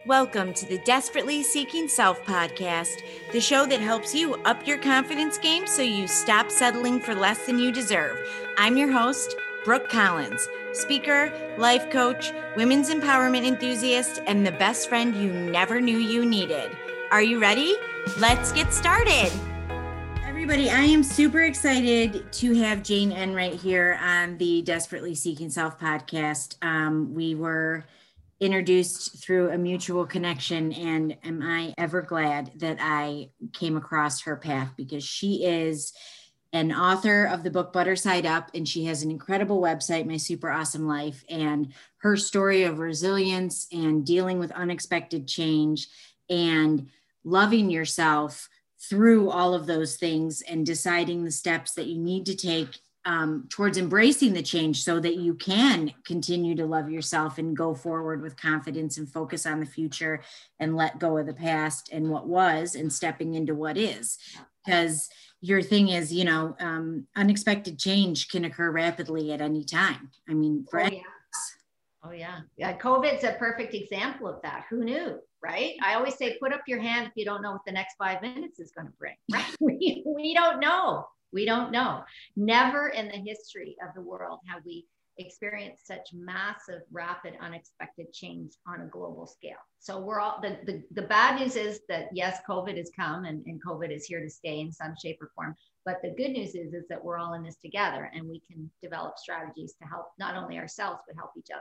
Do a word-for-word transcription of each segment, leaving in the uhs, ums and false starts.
Welcome to the Desperately Seeking Self podcast, the show that helps you up your confidence game so you stop settling for less than you deserve. I'm your host, Brooke Collins, speaker, life coach, women's empowerment enthusiast, and the best friend you never knew you needed. Are you ready? Let's get started. Everybody, I am super excited to have Jane Enright here on the Desperately Seeking Self podcast. Um, we were introduced through a mutual connection, and am I ever glad that I came across her path, because she is an author of the book Butter Side Up, and she has an incredible website, My Super Awesome Life, and her story of resilience and dealing with unexpected change and loving yourself through all of those things and deciding the steps that you need to take Um, towards embracing the change so that you can continue to love yourself and go forward with confidence and focus on the future and let go of the past and what was and stepping into what is. Because your thing is, you know, um, unexpected change can occur rapidly at any time. I mean, for oh, yeah. oh yeah. Yeah. COVID's a perfect example of that. Who knew, right? I always say, put up your hand if you don't know what the next five minutes is going to bring, right? we, we don't know. We don't know. Never in the history of the world have we experienced such massive, rapid, unexpected change on a global scale. So we're all, the, the, the bad news is that yes, COVID has come and, and COVID is here to stay in some shape or form. But the good news is, is that we're all in this together and we can develop strategies to help not only ourselves, but help each other.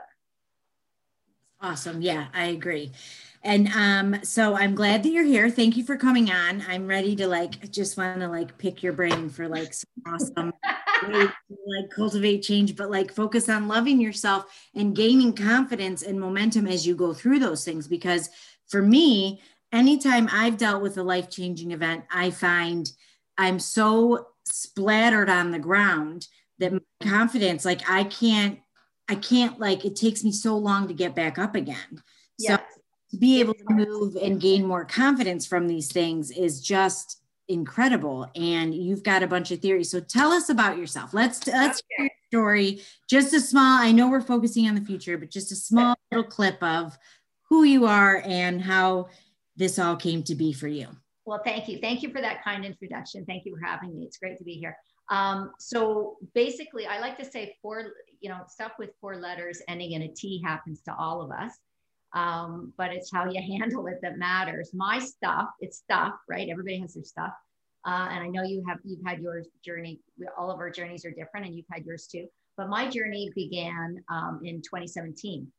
Awesome. Yeah, I agree. And um, so I'm glad that you're here. Thank you for coming on. I'm ready to like, just want to like pick your brain for like some awesome way to like cultivate change, but like focus on loving yourself and gaining confidence and momentum as you go through those things. Because for me, anytime I've dealt with a life-changing event, I find I'm so splattered on the ground that my confidence, like I can't, I can't like, it takes me so long to get back up again. Yes. So to be able to move and gain more confidence from these things is just incredible. And you've got a bunch of theories. So tell us about yourself. Let's, let's Okay. hear your story. Just a small, I know we're focusing on the future, but just a small little clip of who you are and how this all came to be for you. Well, thank you. Thank you for that kind introduction. Thank you for having me. It's great to be here. Um, so basically, I like to say four, you know, stuff with four letters ending in a T happens to all of us. Um, but it's how you handle it that matters. My stuff, it's stuff, right? Everybody has their stuff. Uh, and I know you have, you've had your journey. All of our journeys are different and you've had yours too. But my journey began um, in twenty seventeen.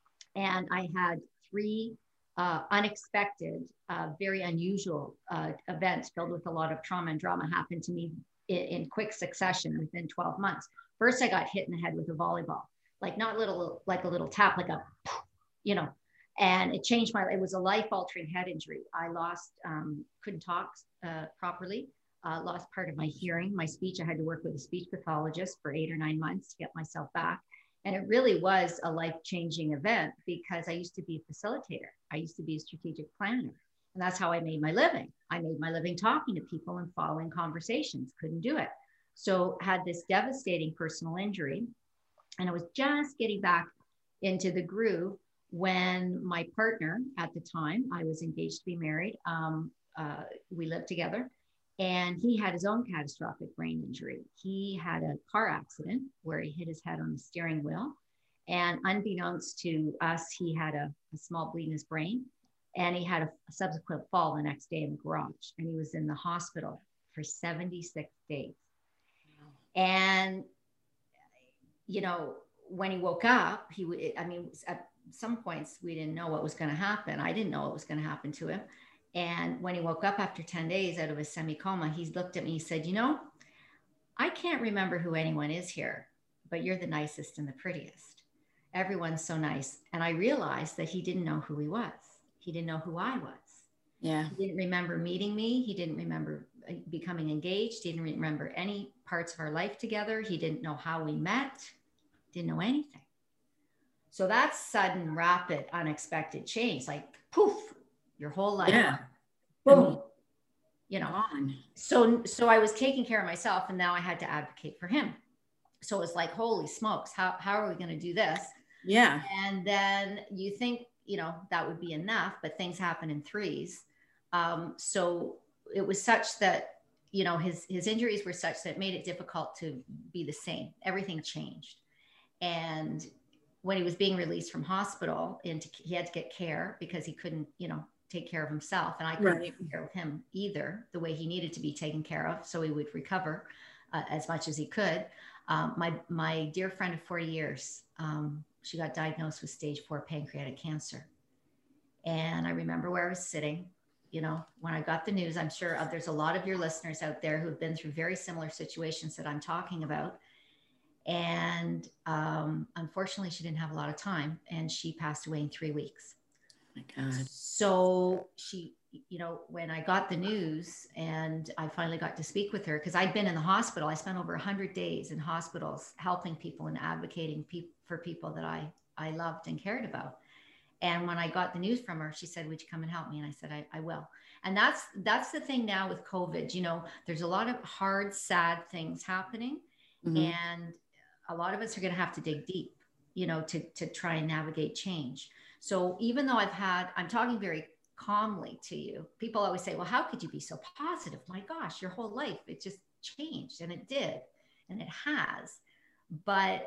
And I had three uh, unexpected, uh, very unusual uh, events filled with a lot of trauma and drama happen to me in, in quick succession within twelve months. First, I got hit in the head with a volleyball, like not little, like a little tap, like a, you know, and it changed my, it was a life-altering head injury. I lost, um, couldn't talk uh, properly, uh, lost part of my hearing, my speech. I had to work with a speech pathologist for eight or nine months to get myself back. And it really was a life-changing event because I used to be a facilitator. I used to be a strategic planner. And that's how I made my living. I made my living talking to people and following conversations, couldn't do it. So had this devastating personal injury. And I was just getting back into the groove when my partner at the time, I was engaged to be married. Um, uh, we lived together and he had his own catastrophic brain injury. He had a car accident where he hit his head on the steering wheel. And unbeknownst to us, he had a, a small bleed in his brain and he had a, a subsequent fall the next day in the garage. And he was in the hospital for seventy-six days. And, you know, when he woke up, he would, I mean, at some points we didn't know what was going to happen. I didn't know what was going to happen to him. And when he woke up after ten days out of his semi-coma, he looked at me, he said, you know, I can't remember who anyone is here, but you're the nicest and the prettiest. Everyone's so nice. And I realized that he didn't know who he was. He didn't know who I was. Yeah. He didn't remember meeting me. He didn't remember becoming engaged. He didn't remember any parts of our life together. He didn't know how we met. Didn't know anything. So that's sudden, rapid, unexpected change. Like poof, your whole life. Yeah. Boom. I mean, you know. on. So so I was taking care of myself, and now I had to advocate for him. So it's like, holy smokes, how how are we going to do this? Yeah. And then you think, you know, that would be enough, but things happen in threes. Um, so it was such that, you know, his, his injuries were such that it made it difficult to be the same. Everything changed. And when he was being released from hospital, and he had to get care because he couldn't, you know, take care of himself. And I couldn't Right. take care of him either, the way he needed to be taken care of, so he would recover uh, as much as he could. Um, my, my dear friend of forty years, um, she got diagnosed with stage four pancreatic cancer. And I remember where I was sitting, you know, when I got the news. I'm sure uh, there's a lot of your listeners out there who've been through very similar situations that I'm talking about. And um, unfortunately, she didn't have a lot of time, and she passed away in three weeks. Oh my God. So she, you know, when I got the news and I finally got to speak with her, because I'd been in the hospital, I spent over one hundred days in hospitals helping people and advocating pe- for people that I, I loved and cared about. And when I got the news from her, she said, would you come and help me? And I said, I, I will. And that's, that's the thing now with COVID. You know, there's a lot of hard, sad things happening. Mm-hmm. And a lot of us are going to have to dig deep, you know, to, to try and navigate change. So even though I've had, I'm talking very calmly to you. People always say, well, how could you be so positive? My gosh, your whole life, it just changed. And it did. And it has. But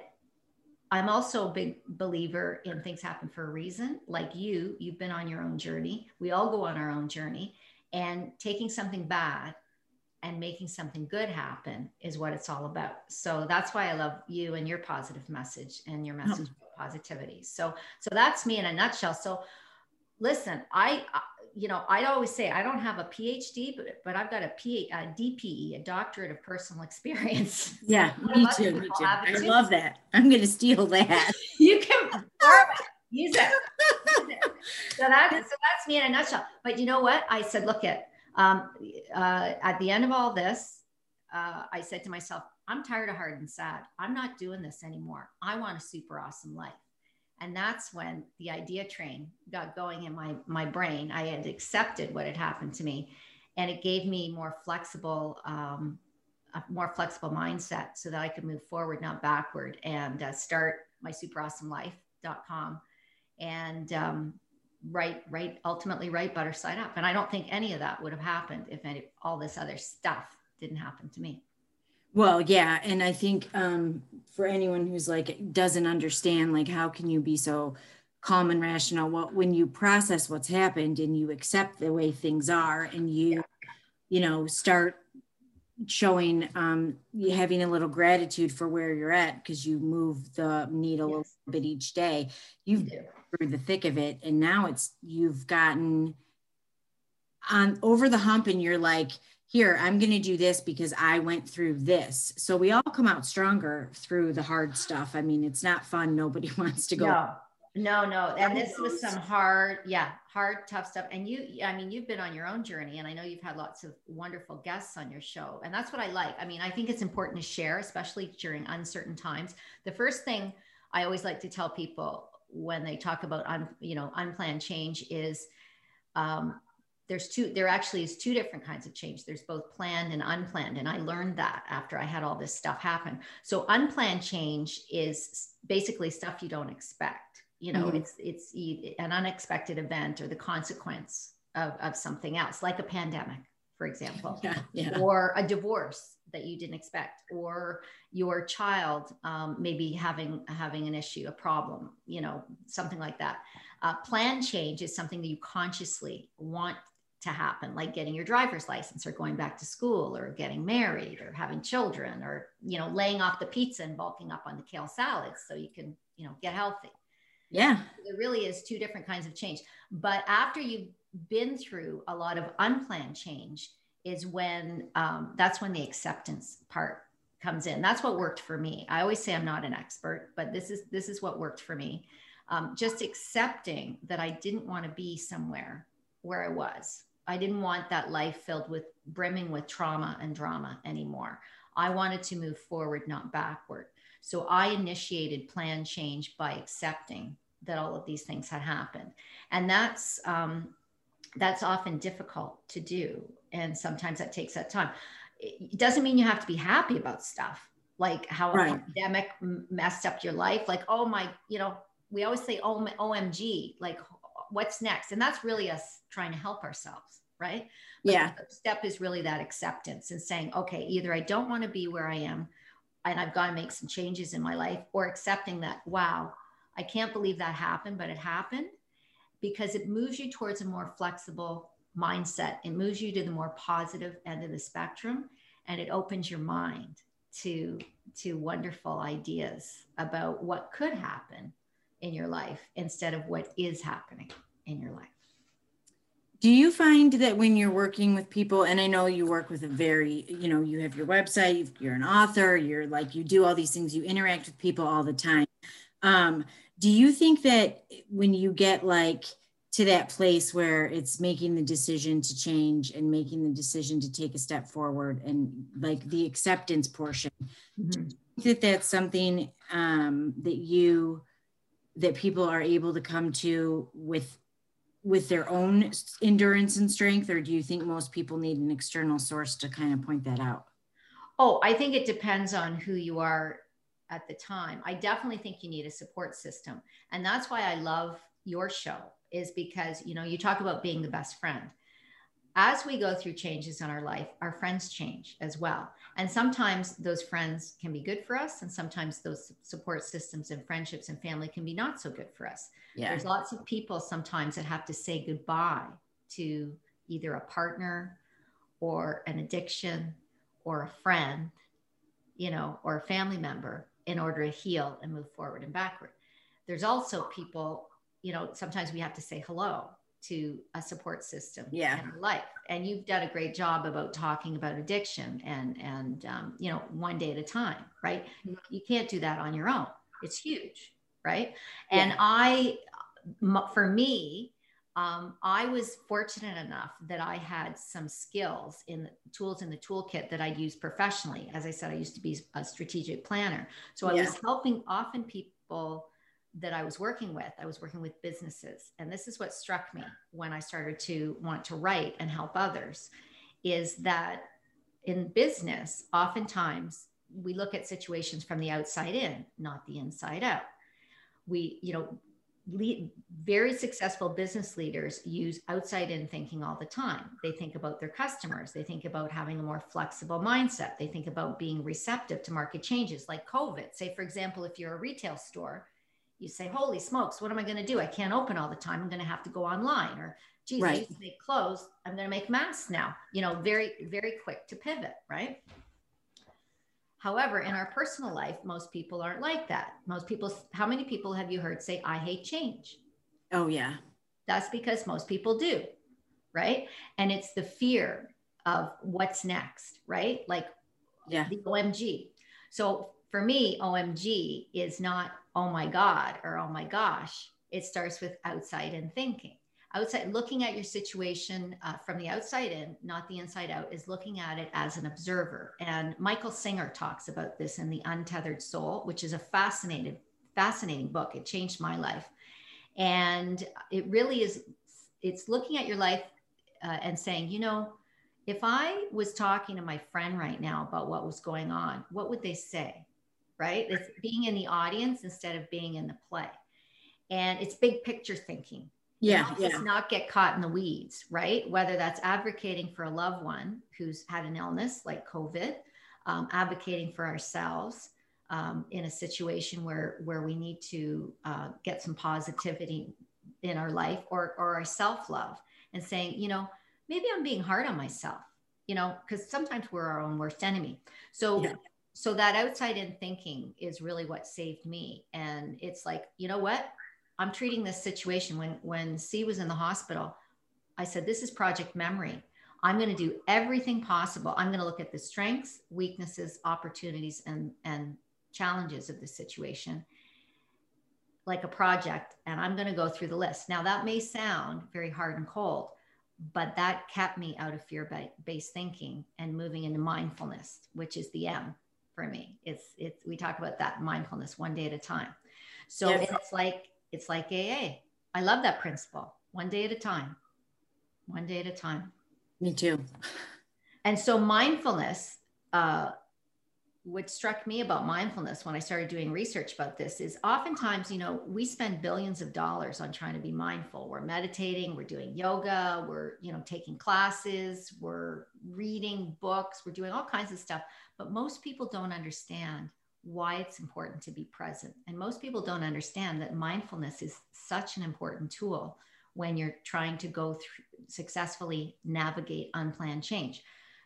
I'm also a big believer in things happen for a reason. Like you, you've been on your own journey. We all go on our own journey, and taking something bad and making something good happen is what it's all about. So that's why I love you and your positive message and your message oh. of positivity. So, so that's me in a nutshell. So listen, I, you know, I'd always say I don't have a P H D, but, but I've got a, P, a D P E, a doctorate of personal experience. Yeah, me too, me too. I too. love that. I'm going to steal that. You can borrow it, use it. Use it. So that's, so that's me in a nutshell. But you know what? I said, look at, um, uh, at the end of all this, uh, I said to myself, I'm tired of hard and sad. I'm not doing this anymore. I want a super awesome life. And that's when the idea train got going in my, my brain. I had accepted what had happened to me, and it gave me more flexible, um, a more flexible mindset so that I could move forward, not backward, and uh, start my super awesome life dot com and um, write, write, ultimately write Butter Side Up. And I don't think any of that would have happened if any, all this other stuff didn't happen to me. Well, yeah. And I think um, for anyone who's like, doesn't understand, like, how can you be so calm and rational? Well, when you process what's happened and you accept the way things are, and you, yeah. you know, start showing, um, you having a little gratitude for where you're at, because you move the needle yes. a little bit each day, you've been through the thick of it. And now it's, you've gotten on over the hump, and you're like, here, I'm going to do this because I went through this. So we all come out stronger through the hard stuff. I mean, it's not fun. Nobody wants to go. No, no, no. And this was some hard, yeah, hard, tough stuff. And you, I mean, you've been on your own journey, and I know you've had lots of wonderful guests on your show. And that's what I like. I mean, I think it's important to share, especially during uncertain times. The first thing I always like to tell people when they talk about, un, you know, unplanned change is, um, There's two, there actually is two different kinds of change. There's both planned and unplanned. And I learned that after I had all this stuff happen. So unplanned change is basically stuff you don't expect. You know, mm-hmm. it's, it's an unexpected event or the consequence of, of something else, like a pandemic, for example, yeah, yeah. or a divorce that you didn't expect, or your child um, maybe having, having an issue, a problem, you know, something like that. Uh, planned change is something that you consciously want to happen, like getting your driver's license, or going back to school, or getting married, or having children, or, you know, laying off the pizza and bulking up on the kale salads so you can, you know, get healthy. Yeah. There really is two different kinds of change. But after you've been through a lot of unplanned change is when, um, that's when the acceptance part comes in. That's what worked for me. I always say I'm not an expert, but this is, this is what worked for me. Um, just accepting that I didn't want to be somewhere where I was. I didn't want that life filled with brimming with trauma and drama anymore. I wanted to move forward, not backward. So I initiated planned change by accepting that all of these things had happened. And that's, um, that's often difficult to do. And sometimes that takes that time. It doesn't mean you have to be happy about stuff, like how right. a pandemic messed up your life. Like, oh my, you know, we always say, oh, O M G, like, what's next? And that's really us trying to help ourselves, right? But yeah. The step is really that acceptance and saying, okay, either I don't want to be where I am and I've got to make some changes in my life, or accepting that, wow, I can't believe that happened, but it happened, because it moves you towards a more flexible mindset. It moves you to the more positive end of the spectrum, and it opens your mind to, to wonderful ideas about what could happen in your life instead of what is happening in your life. Do you find that when you're working with people, and I know you work with a very, you know, you have your website, you're an author, you're like, you do all these things, you interact with people all the time. Um, do you think that when you get like to that place where it's making the decision to change and making the decision to take a step forward and like the acceptance portion, mm-hmm. do you think that that's something um, that you, that people are able to come to with with their own endurance and strength, or do you think most people need an external source to kind of point that out? Oh, I think it depends on who you are at the time. I definitely think you need a support system. And that's why I love your show, is because, you know, you talk about being the best friend. As we go through changes in our life, our friends change as well. And sometimes those friends can be good for us. And sometimes those support systems and friendships and family can be not so good for us. Yeah. There's lots of people sometimes that have to say goodbye to either a partner or an addiction or a friend, you know, or a family member in order to heal and move forward and backward. There's also people, you know, sometimes we have to say hello to a support system yeah. in life. And you've done a great job about talking about addiction and, and um, you know, one day at a time, right? You can't do that on your own. It's huge, right? And yeah. I, for me, um, I was fortunate enough that I had some skills in the tools in the toolkit that I use professionally. As I said, I used to be a strategic planner. So I yeah. was helping often people that I was working with. I was working with businesses. And this is what struck me when I started to want to write and help others, is that in business, oftentimes we look at situations from the outside in, not the inside out. We, you know, lead, very successful business leaders use outside in thinking all the time. They think about their customers. They think about having a more flexible mindset. They think about being receptive to market changes like COVID. Say, for example, if you're a retail store, you say, holy smokes, what am I going to do? I can't open all the time. I'm going to have to go online. Or, geez, right. I used to make clothes. I'm going to make masks now. You know, very, very quick to pivot, right? However, in our personal life, most people aren't like that. Most people, how many people have you heard say, I hate change? Oh, yeah. That's because most people do, right? And it's the fear of what's next, right? Like yeah. the O M G. So for me, O M G is not, oh my God, or oh my gosh. It starts with outside in thinking. Outside, looking at your situation uh, from the outside in, not the inside out, is looking at it as an observer. And Michael Singer talks about this in The Untethered Soul, which is a fascinating, fascinating book. It changed my life. And it really is, it's looking at your life uh, and saying, you know, if I was talking to my friend right now about what was going on, what would they say? Right? It's being in the audience instead of being in the play. And it's big picture thinking. Yeah. Just yeah. not get caught in the weeds, right? Whether that's advocating for a loved one who's had an illness like COVID, um, advocating for ourselves um, in a situation where, where we need to uh, get some positivity in our life, or, or our self-love, and saying, you know, maybe I'm being hard on myself, you know, because sometimes we're our own worst enemy. So yeah. So that outside in thinking is really what saved me. And it's like, you know what? I'm treating this situation. When, when C was in the hospital, I said, this is project memory. I'm going to do everything possible. I'm going to look at the strengths, weaknesses, opportunities, and, and challenges of the situation like a project. And I'm going to go through the list. Now that may sound very hard and cold, but that kept me out of fear-based thinking and moving into mindfulness, which is the M. For me, it's, it's, we talk about that mindfulness one day at a time. So yes. it's like, it's like A A. I love that principle. One day at a time, one day at a time. Me too. And so mindfulness, uh, what struck me about mindfulness when I started doing research about this is oftentimes, you know, we spend billions of dollars on trying to be mindful. We're meditating, we're doing yoga, we're, you know, taking classes, we're reading books, we're doing all kinds of stuff. But most people don't understand why it's important to be present. And most people don't understand that mindfulness is such an important tool when you're trying to go through, successfully navigate unplanned change.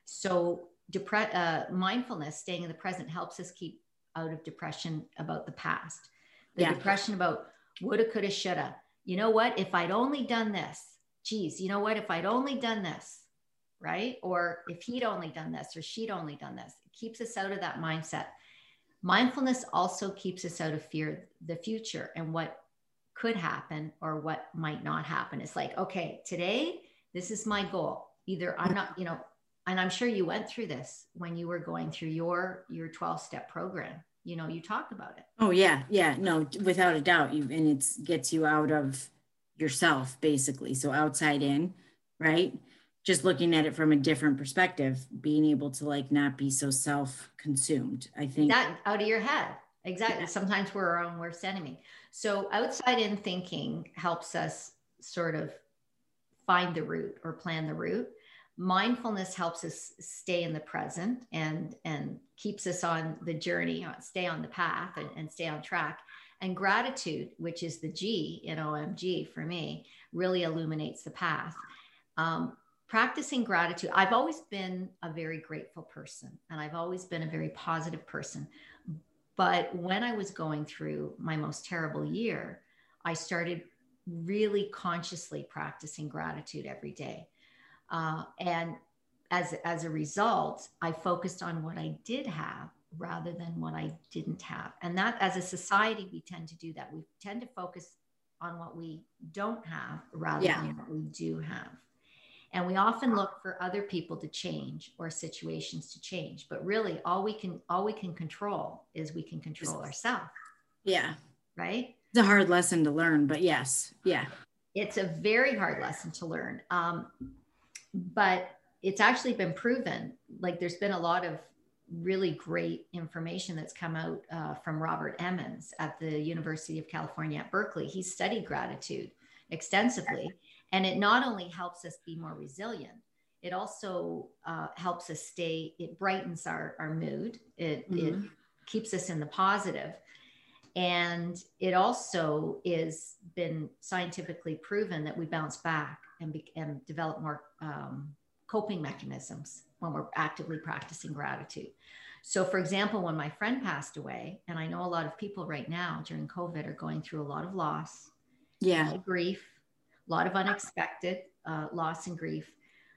So Depre- uh, mindfulness, staying in the present, helps us keep out of depression about the past. The yeah. depression about woulda, coulda, shoulda. You know what? If I'd only done this, geez, you know what? If I'd only done this, right? Or if he'd only done this or she'd only done this, it keeps us out of that mindset. Mindfulness also keeps us out of fear, the future and what could happen or what might not happen. It's like, okay, today, this is my goal. Either I'm not, you know, and I'm sure you went through this when you were going through your your twelve step program. You know, you talk about it. Oh yeah, yeah, no, without a doubt. You and it gets you out of yourself, basically. So outside in, right? Just looking at it from a different perspective, being able to like not be so self-consumed. I think that out of your head. Exactly. Yeah. Sometimes we're our own worst enemy. So outside in thinking helps us sort of find the route or plan the route. Mindfulness helps us stay in the present and, and keeps us on the journey, stay on the path and, and stay on track. And gratitude, which is the G in O M G for me, really illuminates the path. Um, practicing gratitude. I've always been a very grateful person and I've always been a very positive person. But when I was going through my most terrible year, I started really consciously practicing gratitude every day. Uh, and as, as a result, I focused on what I did have rather than what I didn't have. And that as a society, we tend to do that. We tend to focus on what we don't have rather yeah. than what we do have. And we often look for other people to change or situations to change. But really all we can, all we can control is we can control ourselves. Yeah. Right. It's a hard lesson to learn, but yes. Yeah. It's a very hard lesson to learn. Um, But it's actually been proven, like there's been a lot of really great information that's come out uh, from Robert Emmons at the University of California at Berkeley. He studied gratitude extensively, and it not only helps us be more resilient, it also uh, helps us stay, it brightens our, our mood, it, mm-hmm. it keeps us in the positive. And it also is been scientifically proven that we bounce back and, be, and develop more um, coping mechanisms when we're actively practicing gratitude. So for example, when my friend passed away, and I know a lot of people right now during COVID are going through a lot of loss, yeah, a lot of grief, a lot of unexpected uh, loss and grief,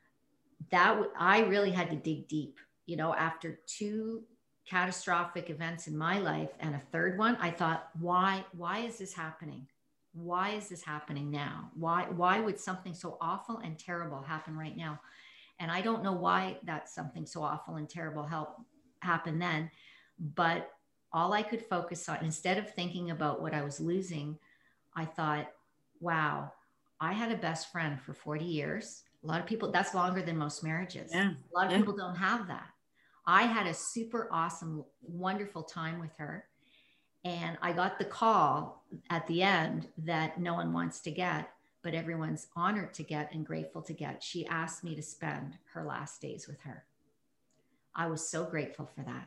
that w- I really had to dig deep, you know, after two catastrophic events in my life and a third one, I thought, why, why is this happening? Why is this happening now? Why, why would something so awful and terrible happen right now? And I don't know why that something so awful and terrible help happen then, but all I could focus on, instead of thinking about what I was losing, I thought, wow, I had a best friend for forty years. A lot of people, that's longer than most marriages. Yeah. A lot of yeah. people don't have that. I had a super awesome, wonderful time with her. And I got the call at the end that no one wants to get, but everyone's honored to get and grateful to get. She asked me to spend her last days with her. I was so grateful for that.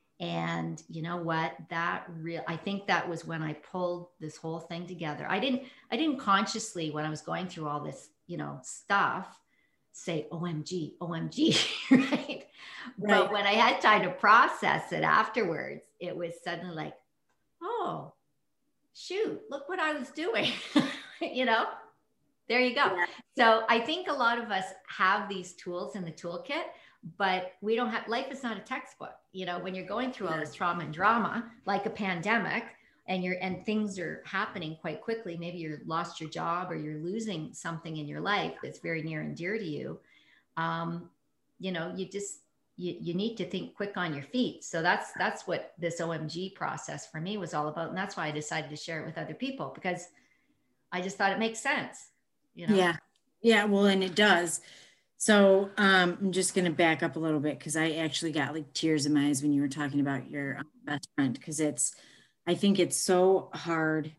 And you know what, that real, I think that was when I pulled this whole thing together. I didn't, I didn't consciously, when I was going through all this, you know, stuff, say, O M G, O M G, right? right? But when I had time to process it afterwards, it was suddenly like, oh, shoot, look what I was doing, you know, there you go. Yeah. So I think a lot of us have these tools in the toolkit, but we don't have, life is not a textbook. You know, when you're going through all this trauma and drama, like a pandemic, and you're, and things are happening quite quickly. Maybe you lost your job or you're losing something in your life that's very near and dear to you. Um, you know, you just, you, you need to think quick on your feet. So that's, that's what this O M G process for me was all about. And that's why I decided to share it with other people, because I just thought it makes sense, you know? Yeah. Yeah. Well, and it does. So um, I'm just going to back up a little bit because I actually got like tears in my eyes when you were talking about your um, best friend, because it's, I think it's so hard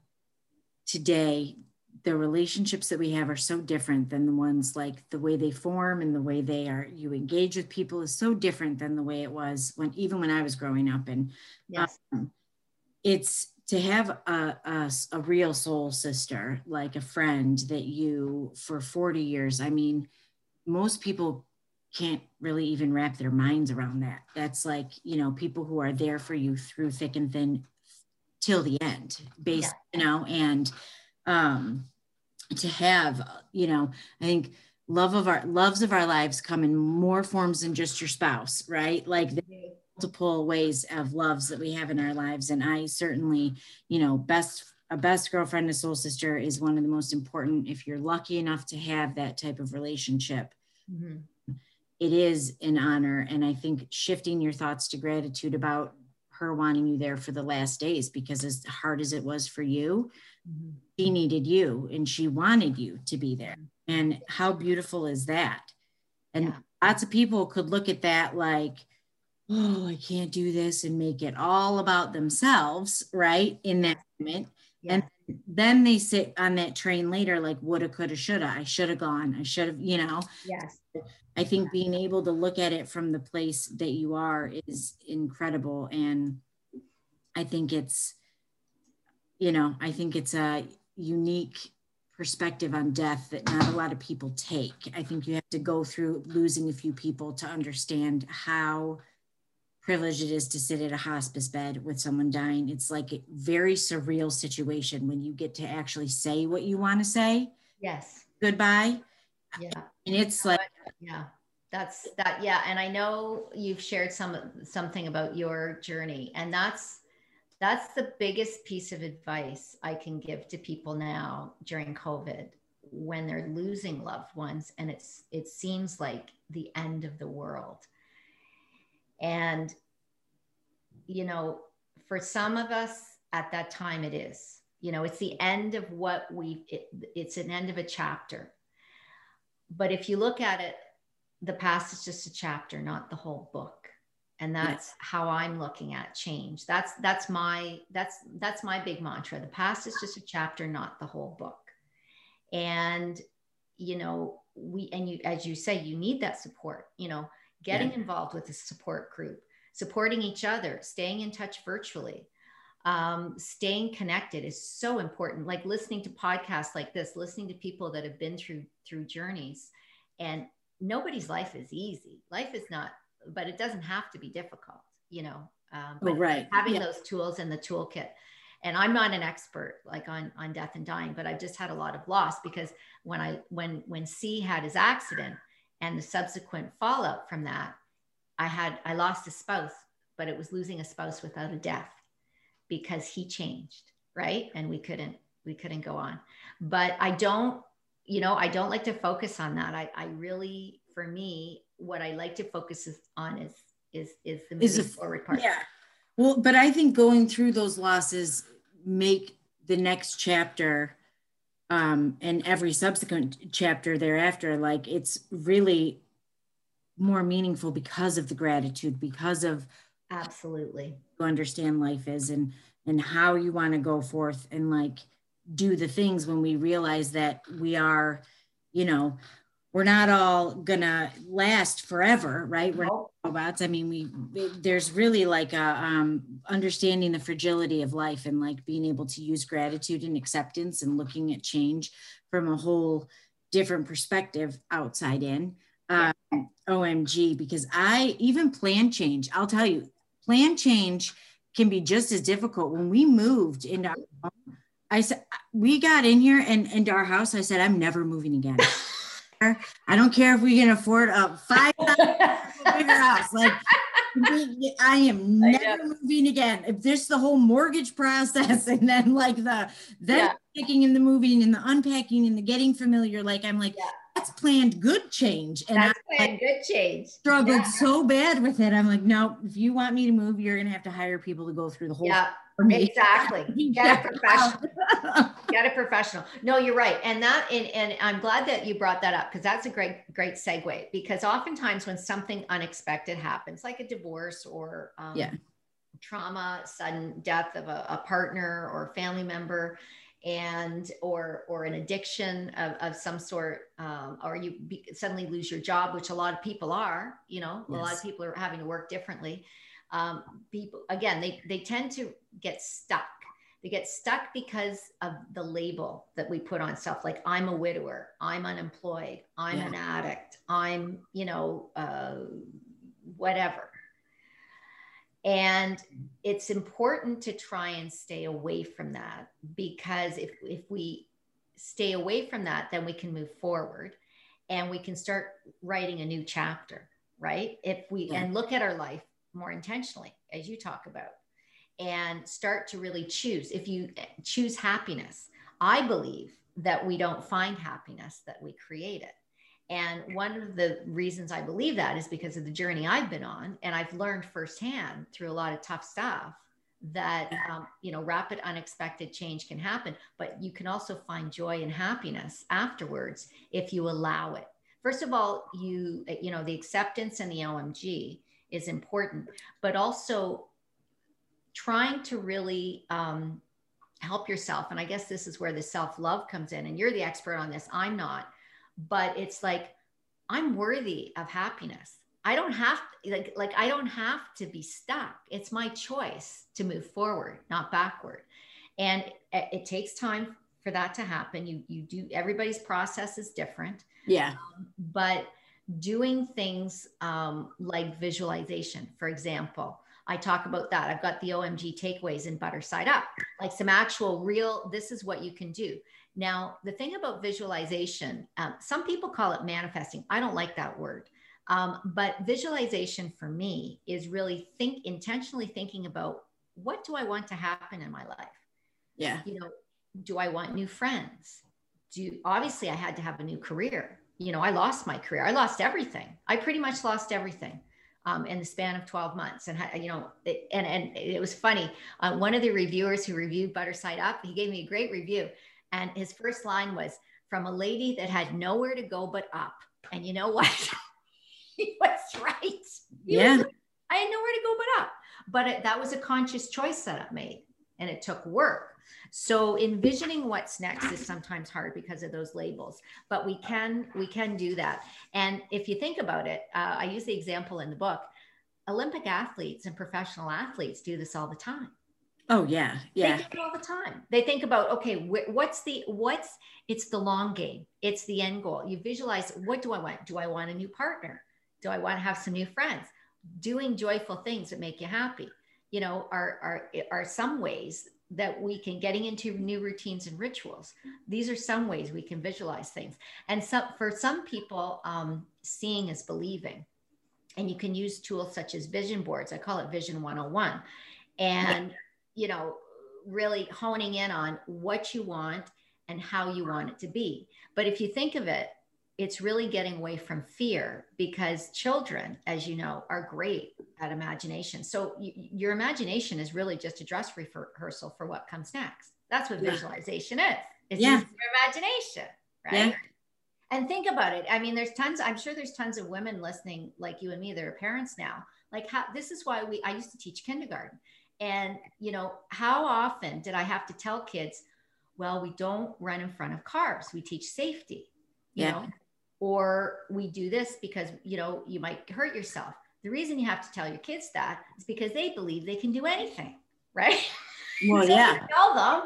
today. The relationships that we have are so different than the ones, like the way they form and the way they are, you engage with people is so different than the way it was when, even when I was growing up. And Yes. um, it's to have a, a, a real soul sister, like a friend that you for forty years, I mean, most people can't really even wrap their minds around that. That's like, you know, people who are there for you through thick and thin till the end, based, yeah. you know, and um, to have, you know, I think love of our loves of our lives come in more forms than just your spouse, right? Like the multiple ways of loves that we have in our lives. And I certainly, you know, best a best girlfriend, a soul sister is one of the most important, if you're lucky enough to have that type of relationship. Mm-hmm. It is an honor. And I think shifting your thoughts to gratitude about her wanting you there for the last days, because as hard as it was for you, mm-hmm. she needed you and she wanted you to be there. And how beautiful is that? And yeah. lots of people could look at that like, oh, I can't do this, and make it all about themselves, right? In that moment. Yeah. And then they sit on that train later, like woulda, coulda, shoulda. I should have gone. I should have, you know. Yes. I think being able to look at it from the place that you are is incredible. And I think it's, you know, I think it's a unique perspective on death that not a lot of people take. I think you have to go through losing a few people to understand how privileged it is to sit at a hospice bed with someone dying. It's like a very surreal situation when you get to actually say what you want to say. Yes. Goodbye. Yeah. And it's like, yeah, that's that. Yeah. And I know you've shared some, something about your journey, and that's, that's the biggest piece of advice I can give to people now during COVID, when they're losing loved ones and it's, it seems like the end of the world. And, you know, for some of us at that time, it is, you know, it's the end of what we, it, it's an end of a chapter. But if you look at it, the past is just a chapter, not the whole book. And that's yes. how I'm looking at change. That's, that's my, that's, that's my big mantra. The past is just a chapter, not the whole book. And, you know, we, and you, as you say, you need that support, you know, getting yeah. involved with a support group, supporting each other, staying in touch virtually, um, staying connected is so important. Like listening to podcasts like this, listening to people that have been through, through journeys, and nobody's life is easy. Life is not, but it doesn't have to be difficult, you know, um, but oh, right. having yeah. those tools in the toolkit. And I'm not an expert like on, on death and dying, but I've just had a lot of loss, because when I, when, when C had his accident, and the subsequent fallout from that, I had, I lost a spouse, but it was losing a spouse without a death, because he changed, right? And we couldn't, we couldn't go on. But I don't, you know, I don't like to focus on that. I, I really, for me, what I like to focus on is, is, is the moving forward part. Yeah. Well, but I think going through those losses make the next chapter Um, and every subsequent chapter thereafter, like it's really more meaningful because of the gratitude, because of absolutely you understand life is, and and how you want to go forth and like do the things when we realize that we are, you know, we're not all gonna last forever, right? We're not robots. I mean, we there's really like a um, understanding the fragility of life, and like being able to use gratitude and acceptance and looking at change from a whole different perspective, outside in. Um, O M G, because I even plan change. I'll tell you, plan change can be just as difficult. When we moved into our home, I said we got in here and into our house. I said, I'm never moving again. I don't care if we can afford a five bigger house. Like, I am never moving again. If there's the whole mortgage process, and then like the then yeah. packing and the moving and the unpacking and the getting familiar, like I'm like, yeah. that's planned good change. And that's I planned good change. Struggled Yeah. so bad with it. I'm like, no, if you want me to move, you're going to have to hire people to go through the whole Yeah, for me. Exactly. Get a professional. Get a professional. No, you're right. And that, and, and I'm glad that you brought that up, because that's a great, great segue, because oftentimes when something unexpected happens, like a divorce or um, yeah. trauma, sudden death of a, a partner or a family member, and or or an addiction of, of some sort, um, or you be, suddenly lose your job, which a lot of people are, you know, yes. A lot of people are having to work differently. Um, people, again, they, they tend to get stuck. They get stuck because of the label that we put on stuff, like I'm a widower, I'm unemployed, I'm yeah. an addict, I'm, you know, uh, whatever. And it's important to try and stay away from that, because if, if we stay away from that, then we can move forward and we can start writing a new chapter, right? If we, yeah. and look at our life more intentionally, as you talk about, and start to really choose. If you choose happiness, I believe that we don't find happiness, that we create it. And one of the reasons I believe that is because of the journey I've been on. And I've learned firsthand through a lot of tough stuff that, um, you know, rapid, unexpected change can happen, but you can also find joy and happiness afterwards if you allow it. First of all, you, you know, the acceptance and the O M G is important, but also trying to really um, help yourself. And I guess this is where the self-love comes in, and you're the expert on this. I'm not. But it's like, I'm worthy of happiness. I don't have to, like, like, I don't have to be stuck. It's my choice to move forward, not backward. And it, it takes time for that to happen. You, you do, everybody's process is different. Yeah. Um, but doing things um, like visualization, for example, I talk about that. I've got the O M G takeaways in Butter Side Up, like some actual real, this is what you can do. Now, the thing about visualization, um, some people call it manifesting. I don't like that word. Um, but visualization for me is really think intentionally thinking about, what do I want to happen in my life? Yeah. You know, do I want new friends? Do obviously I had to have a new career. You know, I lost my career. I lost everything. I pretty much lost everything. Um, in the span of twelve months. And, you know, it, and, and it was funny. Uh, one of the reviewers who reviewed Butter Side Up, he gave me a great review. And his first line was, from a lady that had nowhere to go but up. And you know what? He was right. He yeah. Was, I had nowhere to go but up. But it, that was a conscious choice that I made. And it took work. So envisioning what's next is sometimes hard because of those labels, but we can, we can do that. And if you think about it, uh, I use the example in the book, Olympic athletes and professional athletes do this all the time. Oh yeah. Yeah. They do it all the time. They think about, okay, wh- what's the, what's, it's the long game. It's the end goal. You visualize, what do I want? Do I want a new partner? Do I want to have some new friends? Doing joyful things that make you happy, you know, are, are, are some ways that we can, getting into new routines and rituals. These are some ways we can visualize things. And some, for some people, um, seeing is believing. And you can use tools such as vision boards. I call it Vision one oh one. And, you know, really honing in on what you want and how you want it to be. But if you think of it, it's really getting away from fear, because children, as you know, are great at imagination. So y- your imagination is really just a dress rehearsal for what comes next. That's what yeah. visualization is. It's yeah. your imagination, right? Yeah. And think about it. I mean, there's tons, I'm sure there's tons of women listening like you and me that are parents now. Like how, this is why we, I used to teach kindergarten. And, you know, how often did I have to tell kids, well, we don't run in front of cars. We teach safety, you yeah. know, or we do this because, you know, you might hurt yourself. The reason you have to tell your kids that is because they believe they can do anything, right? Well, so yeah. you tell them,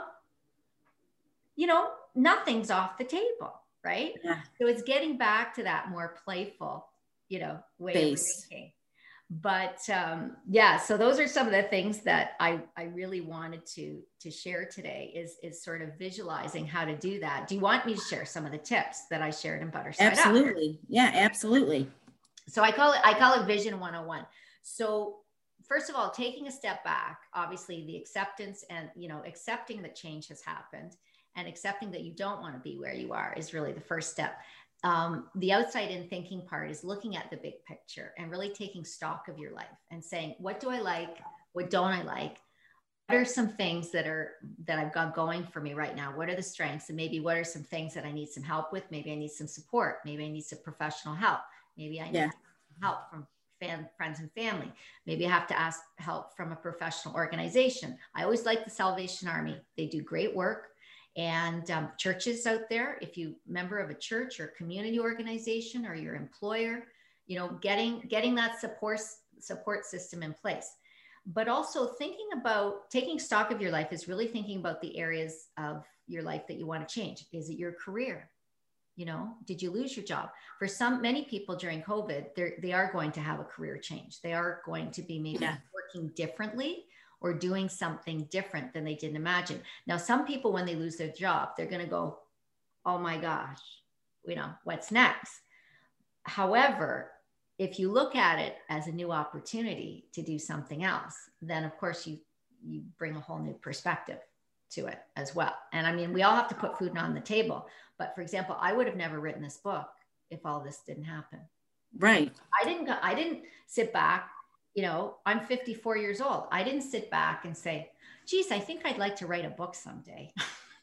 you know, nothing's off the table, right? Yeah. So it's getting back to that more playful, you know, way Base. of thinking. But um, yeah, so those are some of the things that I, I really wanted to, to share today is, is sort of visualizing how to do that. Do you want me to share some of the tips that I shared in Butter Side Up? Absolutely. Yeah, absolutely. So I call it, I call it Vision one oh one. So first of all, taking a step back, obviously the acceptance and, you know, accepting that change has happened and accepting that you don't want to be where you are is really the first step. um, the outside in thinking part is looking at the big picture and really taking stock of your life and saying, what do I like? What don't I like? What are some things that are, that I've got going for me right now? What are the strengths? And maybe what are some things that I need some help with? Maybe I need some support. Maybe I need some professional help. Maybe I need Yeah. help from fan, friends and family. Maybe I have to ask help from a professional organization. I always like the Salvation Army. They do great work. And um, churches out there, if you member of a church or community organization or your employer, you know, getting getting that support support system in place. But also thinking about taking stock of your life is really thinking about the areas of your life that you want to change. Is it your career? You know, did you lose your job? For some, many people during COVID, they're, they are going to have a career change. They are going to be maybe yeah. working differently or doing something different than they didn't imagine. Now, some people, when they lose their job, they're going to go, oh my gosh, you know, what's next? However, if you look at it as a new opportunity to do something else, then of course you, you bring a whole new perspective to it as well. And I mean, we all have to put food on the table. But for example, I would have never written this book if all this didn't happen. Right. I didn't go, I didn't sit back. You know, I'm fifty-four years old. I didn't sit back and say, geez, I think I'd like to write a book someday.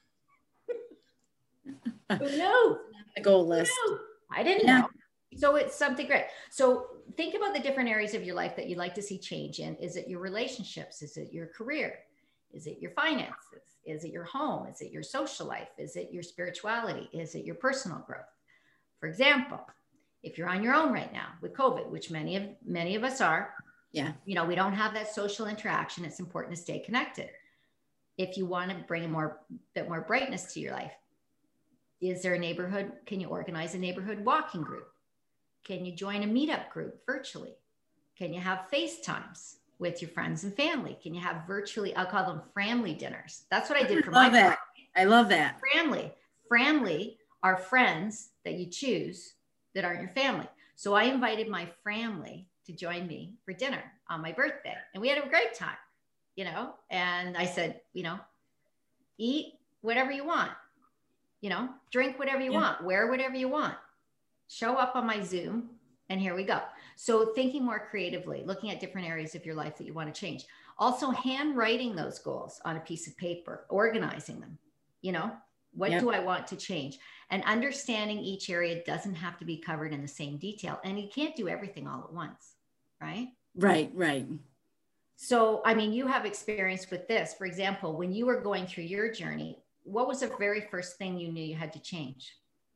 Who knew? The goal list. Who knew? I didn't yeah. know. So it's something great. So think about the different areas of your life that you'd like to see change in. Is it your relationships? Is it your career? Is it your finances? Is it your home? Is it your social life? Is it your spirituality? Is it your personal growth? For example, if you're on your own right now with COVID, which many of many of us are, yeah, you know, we don't have that social interaction. It's important to stay connected. If you want to bring a more bit more brightness to your life, is there a neighborhood? Can you organize a neighborhood walking group? Can you join a meetup group virtually? Can you have FaceTimes with your friends and family? Can you have virtually, I'll call them family dinners. That's what I did for I love my that. I love that. Family. Family are friends that you choose that aren't your family. So I invited my family to join me for dinner on my birthday. And we had a great time, you know, and I said, you know, eat whatever you want, you know, drink whatever you yeah. want, wear whatever you want, show up on my Zoom, and here we go. So thinking more creatively, looking at different areas of your life that you want to change. Also handwriting those goals on a piece of paper, organizing them, you know, what yep. do I want to change? And understanding each area doesn't have to be covered in the same detail. And you can't do everything all at once, right? Right, right. So, I mean, you have experience with this. For example, when you were going through your journey, what was the very first thing you knew you had to change?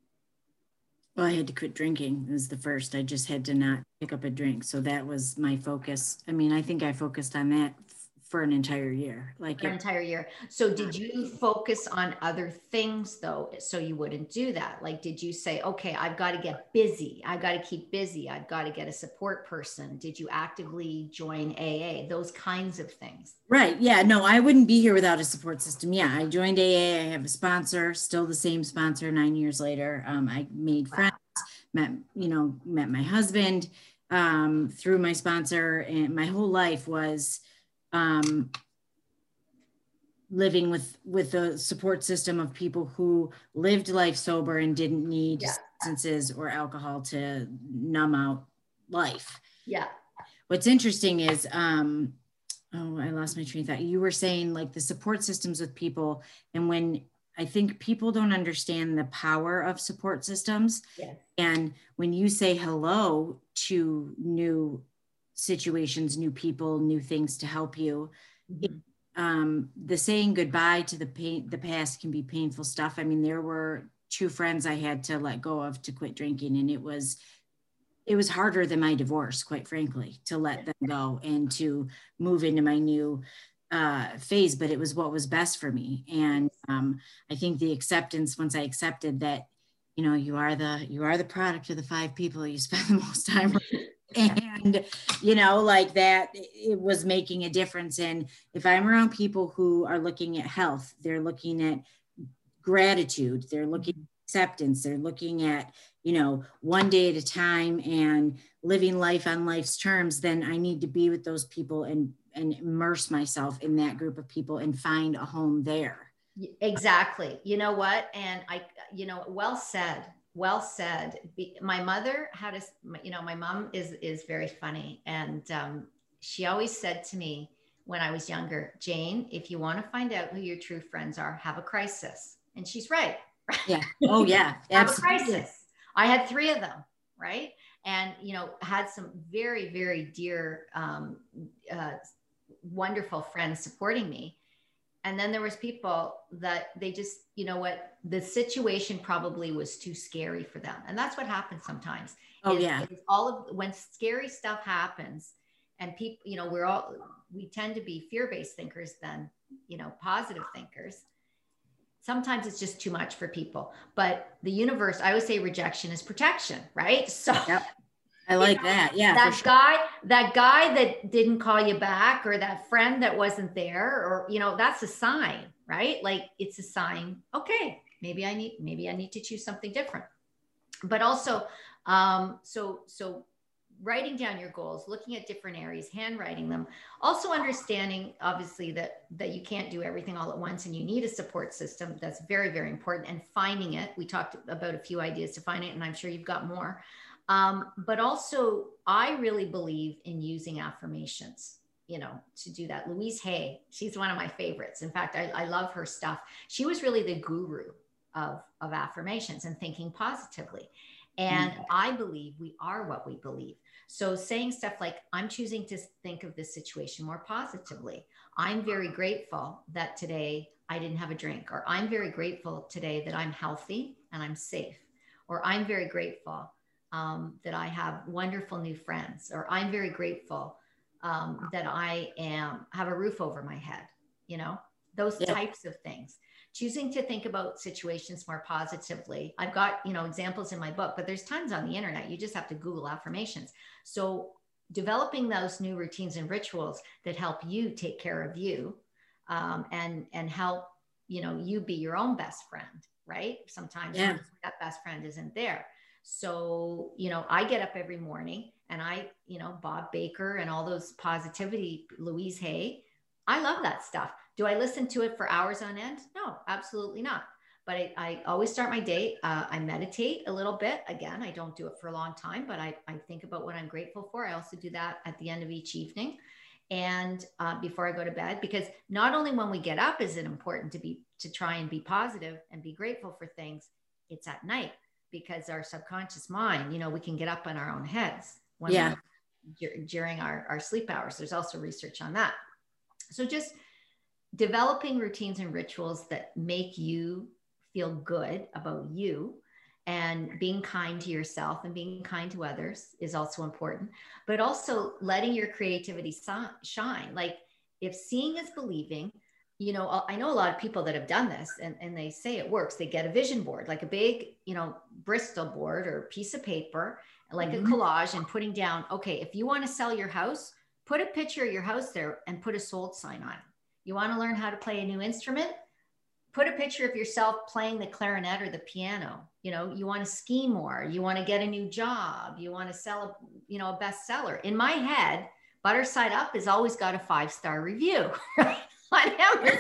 Well, I had to quit drinking. It was the first. I just had to not pick up a drink. So that was my focus. I mean, I think I focused on that for an entire year. Like for an entire year. So did you focus on other things though, so you wouldn't do that? Like, did you say, okay, I've got to get busy. I've got to keep busy. I've got to get a support person. Did you actively join A A? Those kinds of things. Right. Yeah, no, I wouldn't be here without a support system. Yeah. I joined A A. I have a sponsor, still the same sponsor nine years later. Um, I made friends, wow. met, you know, met my husband um, through my sponsor, and my whole life was Um, living with with a support system of people who lived life sober and didn't need yeah. substances or alcohol to numb out life. Yeah. What's interesting is, um, oh, I lost my train of thought. You were saying like the support systems with people, and when I think people don't understand the power of support systems. Yeah. And when you say hello to new situations, new people, new things to help you. Mm-hmm. It, um, the saying goodbye to the pain, the past can be painful stuff. I mean, there were two friends I had to let go of to quit drinking, and it was, it was harder than my divorce, quite frankly, to let them go and to move into my new uh, phase. But it was what was best for me, and um, I think the acceptance once I accepted that, you know, you are the you are the product of the five people you spend the most time with. And, you know, like that, it was making a difference. And if I'm around people who are looking at health, they're looking at gratitude, they're looking at acceptance, they're looking at, you know, one day at a time and living life on life's terms, then I need to be with those people and, and immerse myself in that group of people and find a home there. Exactly. You know what? And I, you know, well said. Well said. Be, my mother had a, you know, my mom is, is very funny. And um, she always said to me when I was younger, Jane, if you want to find out who your true friends are, have a crisis. And she's right. Yeah. Oh yeah. Have Absolutely. a crisis. I had three of them. Right. And, you know, had some very, very dear, um, uh, wonderful friends supporting me. And then there was people that they just, you know what, the situation probably was too scary for them. And that's what happens sometimes. Oh is, yeah. is all of when scary stuff happens and people, you know, we're all, we tend to be fear-based thinkers than, you know, positive thinkers. Sometimes it's just too much for people, but the universe, I would say rejection is protection, right? So yep. I like you know, that. Yeah. That sure. guy, that guy that didn't call you back, or that friend that wasn't there, or, you know, that's a sign, right? Like it's a sign. Okay, maybe I need, maybe I need to choose something different. But also, um, so, so writing down your goals, looking at different areas, handwriting them, also understanding obviously that, that you can't do everything all at once and you need a support system. That's very, very important. And finding it, we talked about a few ideas to find it, and I'm sure you've got more. Um, but also, I really believe in using affirmations, you know, to do that. Louise Hay, she's one of my favorites. In fact, I, I love her stuff. She was really the guru of, of affirmations and thinking positively. And mm-hmm. I believe we are what we believe. So saying stuff like, I'm choosing to think of this situation more positively. I'm very grateful that today I didn't have a drink, or I'm very grateful today that I'm healthy and I'm safe, or I'm very grateful Um, that I have wonderful new friends, or I'm very grateful um, that I am have a roof over my head, you know, those yeah. types of things. Choosing to think about situations more positively. I've got, you know, examples in my book, but there's tons on the internet. You just have to Google affirmations. So developing those new routines and rituals that help you take care of you um, and, and help, you know, you be your own best friend, right? Sometimes yeah. that best friend isn't there. So, you know, I get up every morning and I, you know, Bob Baker and all those positivity, Louise Hay, I love that stuff. Do I listen to it for hours on end? No, absolutely not. But I, I always start my day. Uh, I meditate a little bit. Again, I don't do it for a long time, but I, I think about what I'm grateful for. I also do that at the end of each evening and uh, before I go to bed, because not only when we get up is it important to be, to try and be positive and be grateful for things, it's at night. Because our subconscious mind, you know, we can get up on our own heads when yeah. we're, during our, our sleep hours. There's also research on that. So just developing routines and rituals that make you feel good about you, and being kind to yourself and being kind to others is also important, but also letting your creativity shine. Like if seeing is believing, you know, I know a lot of people that have done this and, and they say it works. They get a vision board, like a big, you know, Bristol board or piece of paper, like mm-hmm. a collage, and putting down, okay, if you want to sell your house, put a picture of your house there and put a sold sign on it. You want to learn how to play a new instrument? Put a picture of yourself playing the clarinet or the piano. You know, you want to ski more. You want to get a new job. You want to sell a, you know, a bestseller. In my head, Butter Side Up has always got a five-star review. On Amazon.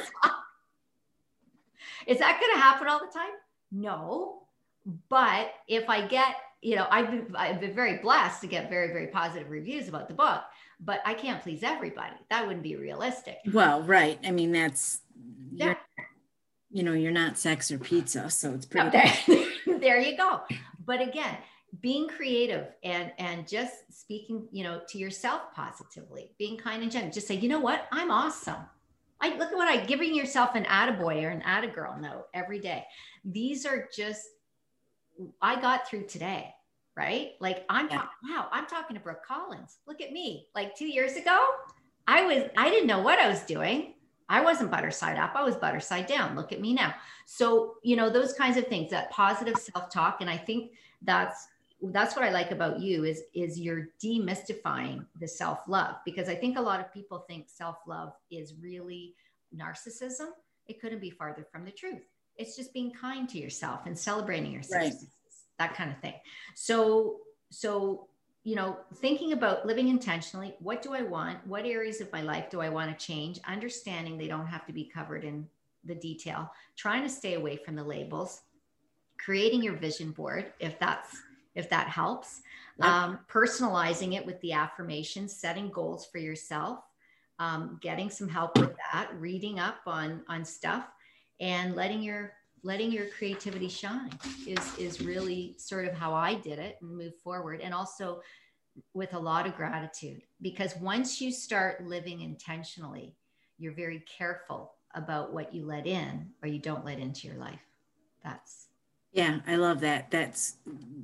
Is that going to happen all the time? No. But if I get, you know, I've been, I've been very blessed to get very, very positive reviews about the book, but I can't please everybody. That wouldn't be realistic. Well, right. I mean, that's, yeah. you know, you're not Sex or Pizza, so it's pretty. No, there, there you go. But again, being creative and, and just speaking, you know, to yourself positively, being kind and gentle, just say, you know what, I'm awesome. I look at what I giving yourself an attaboy or an attagirl note every day. These are just, I got through today, right? Like I'm, yeah. wow, I'm talking to Brooke Collins. Look at me. Like two years ago, I was, I didn't know what I was doing. I wasn't butter side up. I was butter side down. Look at me now. So, you know, those kinds of things, that positive self-talk. And I think that's, that's what I like about you is, is you're demystifying the self-love, because I think a lot of people think self-love is really narcissism. It couldn't be farther from the truth. It's just being kind to yourself and celebrating your successes, right. That kind of thing. So, so, you know, thinking about living intentionally, what do I want? What areas of my life do I want to change? Understanding they don't have to be covered in the detail, trying to stay away from the labels, creating your vision board, if that's, if that helps, Yep. um, personalizing it with the affirmations, setting goals for yourself, um, getting some help with that, reading up on, on stuff, and letting your, letting your creativity shine is, is really sort of how I did it and move forward. And also with a lot of gratitude, because once you start living intentionally, you're very careful about what you let in or you don't let into your life. That's, yeah, I love that. That's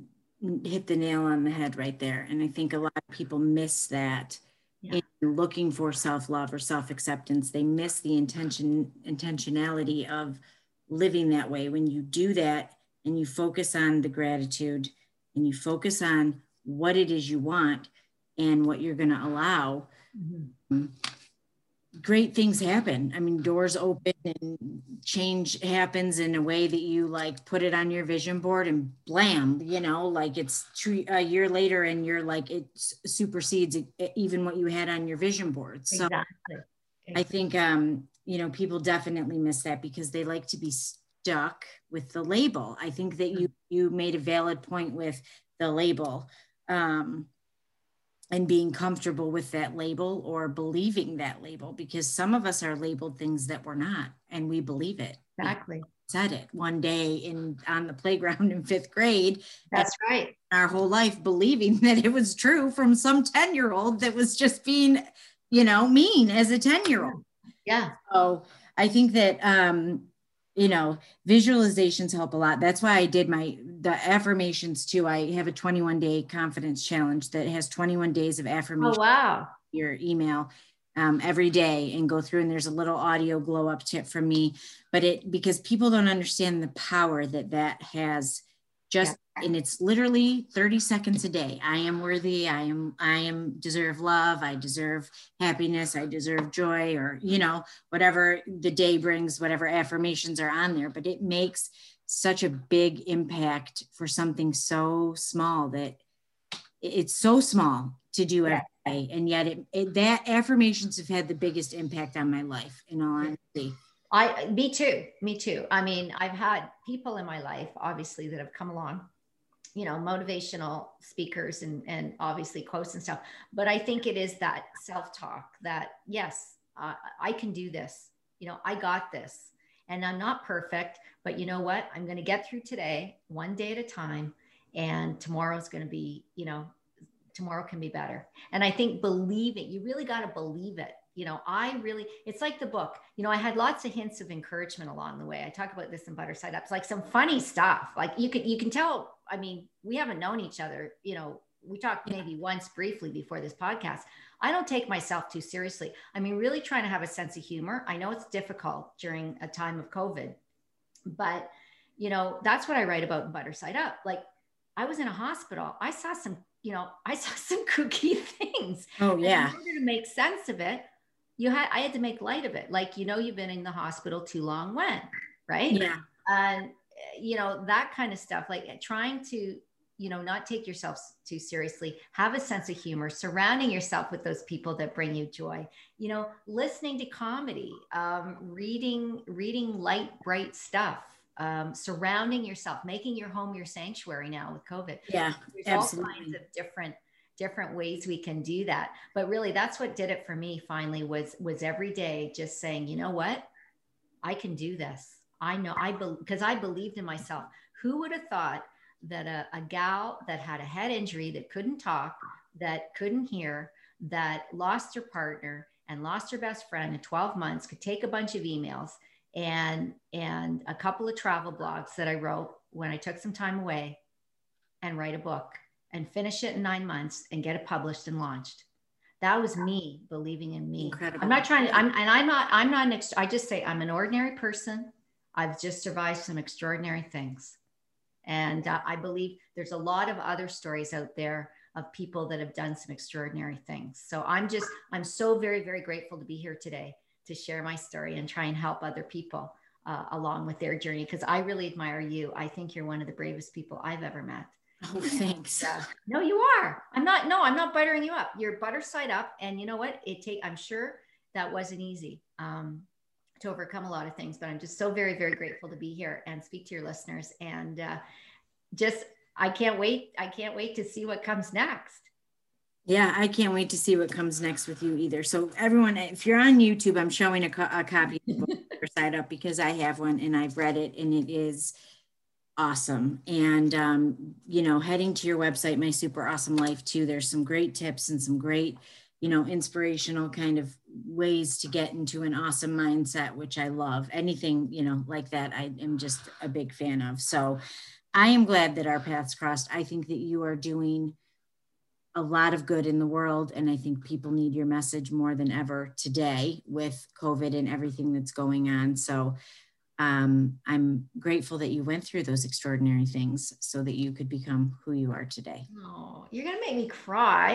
hit the nail on the head right there. And I think a lot of people miss that yeah. in looking for self-love or self-acceptance. They miss the intention, intentionality of living that way. When you do that and you focus on the gratitude and you focus on what it is you want and what you're going to allow, mm-hmm. great things happen. I mean, doors open and change happens in a way that you like put it on your vision board and blam, you know, like it's two, a year later and you're like, it supersedes even what you had on your vision board. So exactly. I think, um, you know, people definitely miss that because they like to be stuck with the label. I think that you, you made a valid point with the label. Um, and being comfortable with that label or believing that label, because some of us are labeled things that we're not, and we believe it. Exactly. We said it one day in on the playground in fifth grade. That's right. Our whole life believing that it was true from some ten year old that was just being, you know, mean as a ten year old. Yeah. So I think that, um, you know, visualizations help a lot. That's why I did my, the affirmations too. I have a twenty-one day confidence challenge that has twenty-one days of affirmation. Oh, wow. Your email um, every day and go through, and there's a little audio glow up tip from me, but it, because people don't understand the power that that has just, yeah. And it's literally thirty seconds a day. I am worthy. I am, I am deserve love. I deserve happiness. I deserve joy, or, you know, whatever the day brings, whatever affirmations are on there, but it makes such a big impact for something so small that it's so small to do every yeah. day. And yet it, it, that affirmations have had the biggest impact on my life, in all honesty. I, me too, me too. I mean, I've had people in my life, obviously, that have come along, you know, motivational speakers and, and obviously quotes and stuff. But I think it is that self-talk that, yes, uh, I can do this. You know, I got this, and I'm not perfect, but you know what? I'm going to get through today, one day at a time. And tomorrow's going to be, you know, tomorrow can be better. And I think believing, you really got to believe it. You know, I really, it's like the book, you know, I had lots of hints of encouragement along the way. I talk about this in Butter Side Up. It's like some funny stuff. Like you could, you can tell, I mean, we haven't known each other, you know, we talked maybe once briefly before this podcast. I don't take myself too seriously. I mean, really trying to have a sense of humor. I know it's difficult during a time of COVID, but you know, that's what I write about in Butter Side Up. Like I was in a hospital. I saw some, you know, I saw some kooky things. Oh yeah. And in order to make sense of it, you had, I had to make light of it. Like, you know, you've been in the hospital too long when, right? Yeah. And, you know, that kind of stuff, like trying to, you know, not take yourself too seriously, have a sense of humor, surrounding yourself with those people that bring you joy, you know, listening to comedy, um, reading, reading light, bright stuff, um, surrounding yourself, making your home your sanctuary now with COVID. Yeah, There's absolutely. all kinds of different different ways we can do that. But really that's what did it for me finally was, was every day just saying, you know what, I can do this. I know I believe, because I believed in myself. Who would have thought that a, a gal that had a head injury, that couldn't talk, that couldn't hear, that lost her partner and lost her best friend in twelve months, could take a bunch of emails and, and a couple of travel blogs that I wrote when I took some time away and write a book and finish it in nine months and get it published and launched. That was me believing in me. Incredible. I'm not trying to, I'm, and I'm not, I'm not an, ex, I just say I'm an ordinary person. I've just survived some extraordinary things. And uh, I believe there's a lot of other stories out there of people that have done some extraordinary things. So I'm just, I'm so very, very grateful to be here today to share my story and try and help other people uh, along with their journey. Because I really admire you. I think you're one of the bravest people I've ever met. Oh, thanks. Yeah. No, you are. I'm not, no, I'm not buttering you up. You're butter side up. And you know what? It take, I'm sure that wasn't easy um, to overcome a lot of things, but I'm just so very, very grateful to be here and speak to your listeners. And uh, just, I can't wait. I can't wait to see what comes next. Yeah, I can't wait to see what comes next with you either. So everyone, if you're on YouTube, I'm showing a, co- a copy of the book side up because I have one and I've read it and it is awesome. And, um, you know, heading to your website, My Super Awesome Life too, there's some great tips and some great, you know, inspirational kind of ways to get into an awesome mindset, which I love. Anything, you know, like that, I am just a big fan of. So I am glad that our paths crossed. I think that you are doing a lot of good in the world. And I think people need your message more than ever today with COVID and everything that's going on. So um, I'm grateful that you went through those extraordinary things so that you could become who you are today. Oh, you're going to make me cry.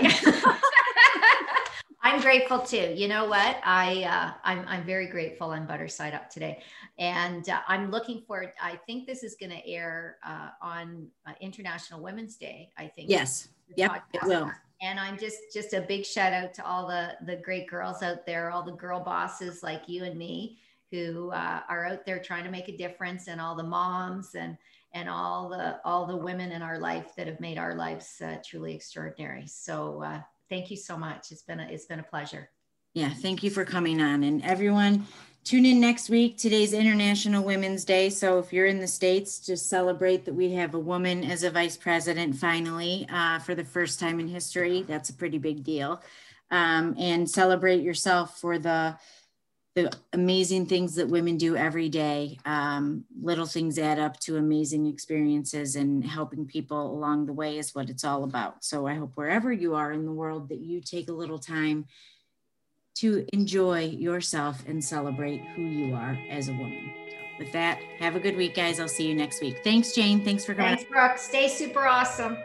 I'm grateful too. You know what? I, uh, I'm, I'm very grateful on Butter Side Up today. And uh, I'm looking forward. I think this is going to air uh, on uh, International Women's Day, I think. Yes. Yep, it will. And I'm just, just a big shout out to all the, the great girls out there, all the girl bosses like you and me who uh, are out there trying to make a difference, and all the moms and, and all the, all the women in our life that have made our lives uh, truly extraordinary. So uh, thank you so much. It's been a, it's been a pleasure. Yeah. Thank you for coming on, and everyone tune in next week. Today's International Women's Day. So if you're in the States, just celebrate that we have a woman as a vice president finally uh, for the first time in history. That's a pretty big deal. Um, and celebrate yourself for the, the amazing things that women do every day. Um, little things add up to amazing experiences, and helping people along the way is what it's all about. So I hope wherever you are in the world that you take a little time to enjoy yourself and celebrate who you are as a woman. So with that, have a good week, guys. I'll see you next week. Thanks, Jane. Thanks for coming. Thanks, Brooke. Stay super awesome.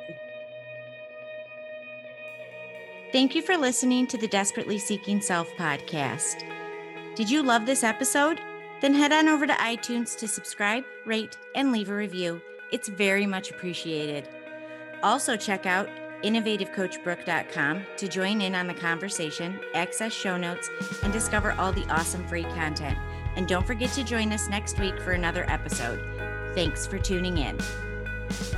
Thank you for listening to the Desperately Seeking Self podcast. Did you love this episode? Then head on over to iTunes to subscribe, rate, and leave a review. It's very much appreciated. Also check out innovative coach brooke dot com to join in on the conversation, access show notes, and discover all the awesome free content. And don't forget to join us next week for another episode. Thanks for tuning in.